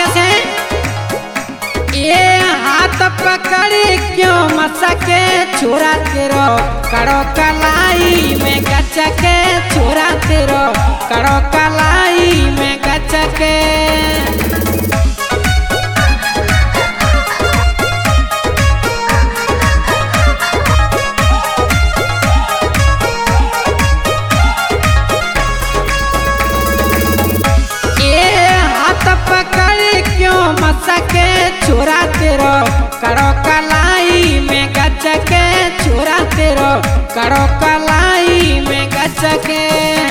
कैसे ये हाथ पकड़ी क्यों मसके छोरा तेरो करो कलाई में गचके छोरा तेरो करो कलाई में गचके मसके छोरा तेरो करो कलाई में गचके छोरा तेरो करो कलाई में गचके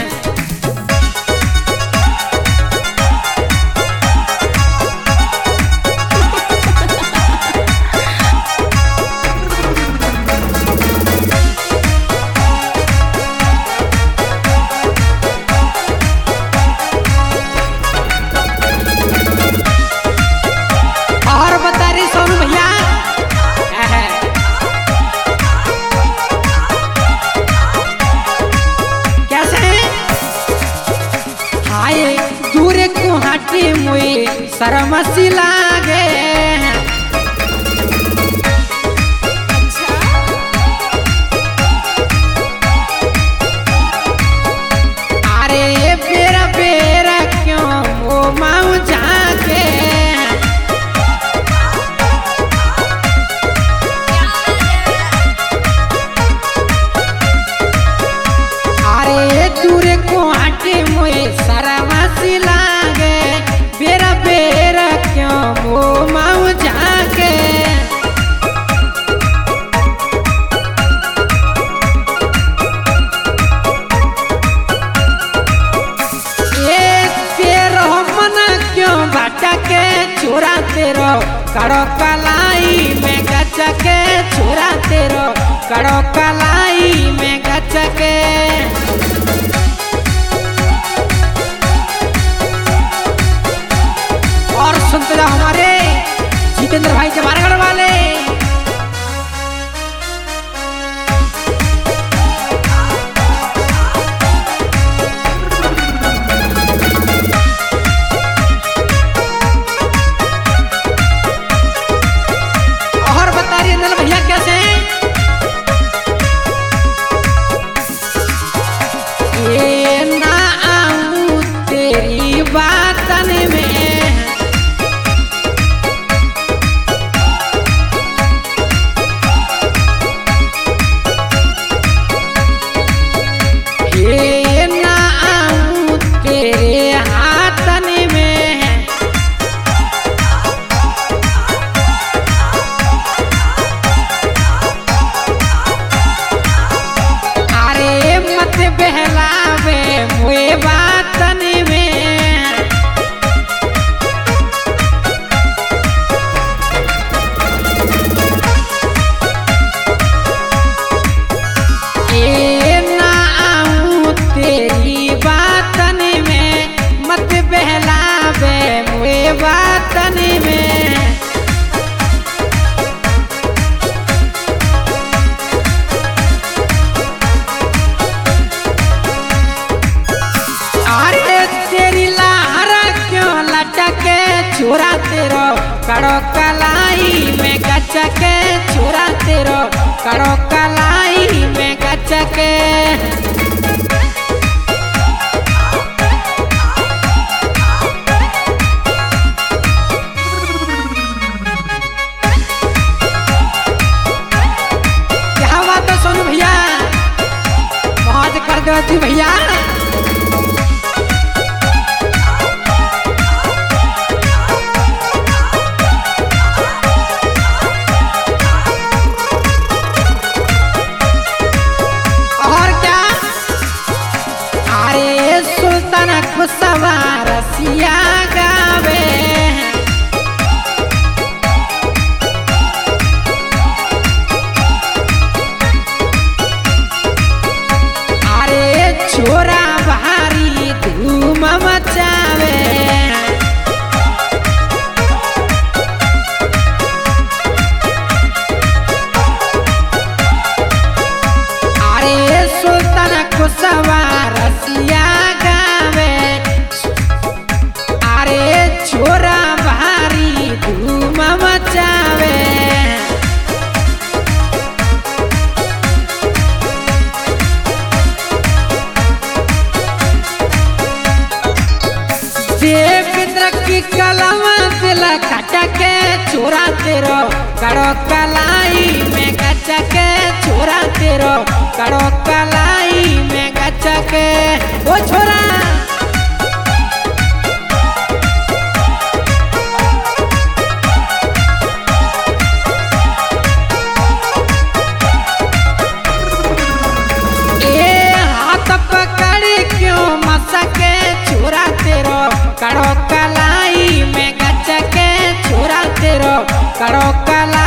मुई शर्मसी लागे अच्छा अरे बेरा बेरा क्यों वो माऊ जाके अरे दूरे को हटे मुई शर्मसी लागे बेरा बेरा क्यों वो माऊ जाके ये तेरो मन क्यों भटके छोरा तेरो करो कलाई में गचके छोरा तेरो करो कलाई में गचके और सुनते जाओ हमारे जितेंद्र भाई जवारगढ़ वाले और बता रही नल भैया कैसे ये ना आऊं तेरी बातन में बहलावे मुए बातन में ये ना आऊं तेरी बातन में मत बहलावे मुए बातन में छोरा तेरो करो कलाई में गचके छोरा तेरो करो कलाई में गचके क्या बात है सोनू भैया मौज कर दो थी भैया और क्या छोरा तेरो कड़ो कलाई में गच्चा के छोरा तेरो कड़ो कलाई में गच्चा के ओ छोरा कड़ो कलाई में गच्चा के छोरा तेरो कड़ो कलाई